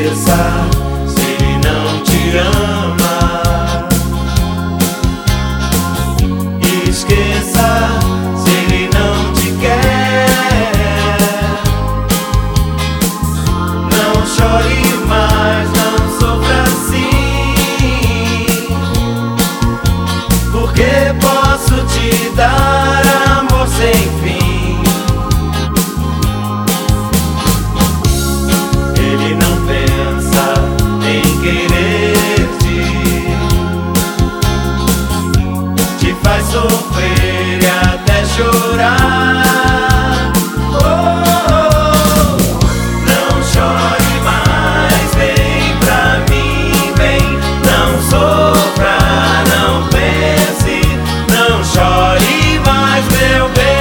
Esqueça se ele não te ama. Esqueça se ele não te quer. Não chore mais, não sofra assim, porque posso te dar amor sem fim. Ele não pensa em querer-te, te faz sofrer e até chorar. Não chore mais, vem pra mim, vem. Não sofra, não pense, não chore mais, meu bem.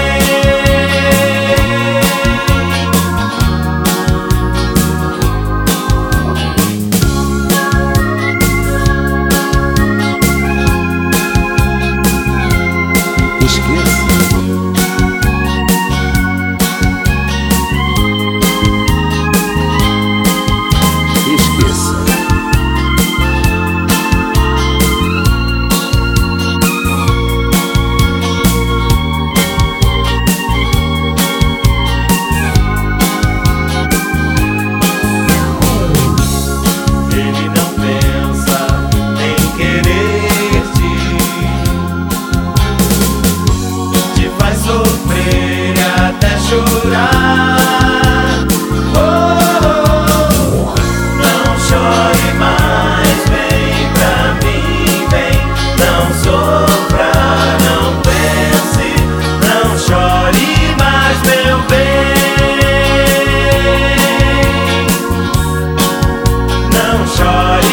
Ele não pensa em querer-te, te faz sofrer e até chorar. Não chore mais, vem pra mim, vem. Não sofra, não pense, não chore mais, meu bem. Não chore